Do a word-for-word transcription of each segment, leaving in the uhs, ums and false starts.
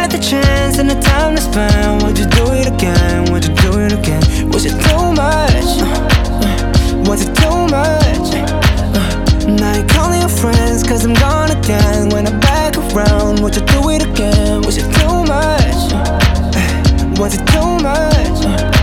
had the chance and the time to spend, would you do it again? Would you do it again? Was it too much? Uh, uh, was it too much? Uh, now you're calling your friends cause I'm gone again. When I'm back around, would you do it again? Was it too much? Uh, was it too much?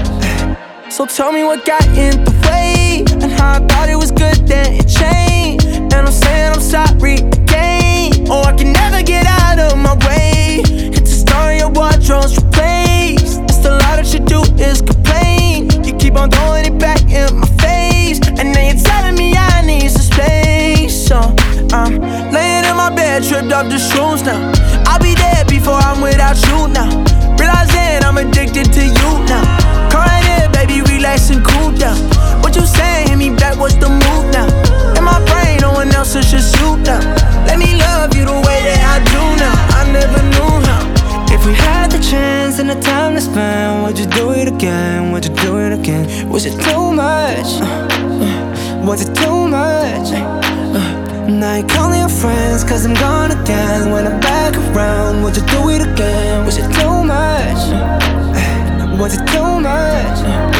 Uh, so tell me what got in the way, and how I thought it was good then it changed. And I'm saying I'm sorry again. Oh, I can never get out of my way. It's a story your wardrobe's replaced. It's the lie that you do is complain. You keep on throwing it back in my face, and then you're telling me I need some space. So I'm laying in my bed, tripped off the shoes now. I'll be dead before I'm without you now. Realizing I'm addicted to you now. Come right here, baby, relax and cool down. What you saying? Hit me back, what's the move now? In my brain, no one else is just you now. Let me love you the way that I do now. I never knew how. If we had the chance and the time to spend, would you do it again? Would you do it again? Was it too much? Uh, uh, was it too much? Uh, now you're calling your friends cause I'm gone again. When I'm back around, would you do it again? Was it too much? Uh, was it too much?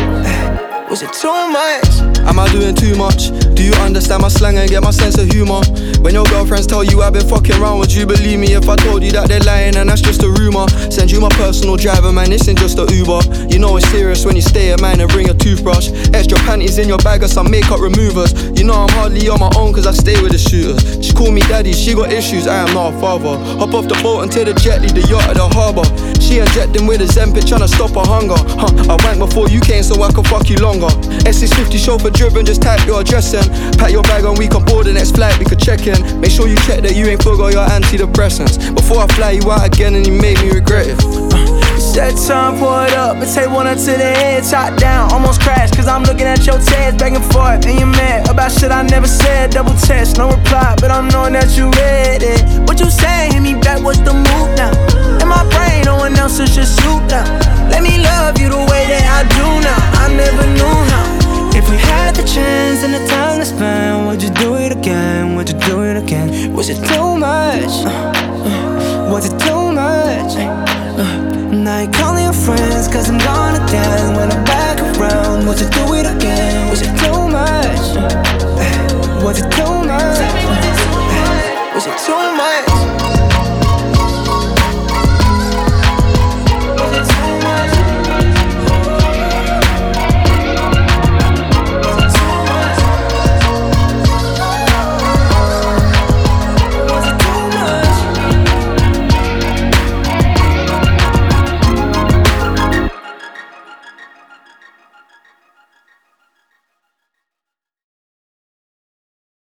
Uh, was it too much? Am I doing too much? Do you understand my slang and get my sense of humour? When your girlfriends tell you I've been fucking around, would you believe me if I told you that they're lying and that's just a rumour? Send you my personal driver, man, this ain't just a Uber. You know it's serious when you stay at mine and bring a toothbrush. Extra panties in your bag or some makeup removers. You know I'm hardly on my own cause I stay with the shooters. She call me daddy, she got issues, I am not a father. Hop off the boat and take the jet, leave the yacht at the harbour. She injecting with a Zempic tryna stop her hunger. Huh, I wank before you came so I could fuck you longer. S six fifty chauffeur driven, just type your address in. Pack your bag and we can board the next flight, we could check in. Make sure you check that you ain't forgot your antidepressants before I fly you out again and you made me regret it. Set time, pour it up, and take one up to the head, top down, almost crashed, cause I'm looking at your tears back and forth, and you're mad about shit I never said, double text, no reply, but I'm knowing that you read it. What you saying, hit me back, what's the move now? In my brain, no one else is just you now. Let me love you the way that I do now, I never knew how. If we had the chance and the time to spend, would you do it again, would you do it again? Was it too much? Uh, uh, was it too much? Uh, Now you're calling your friends cause I'm gone again. When I'm back around, would you do it again? Was it too much? Uh, was it too much? Uh, was it too much?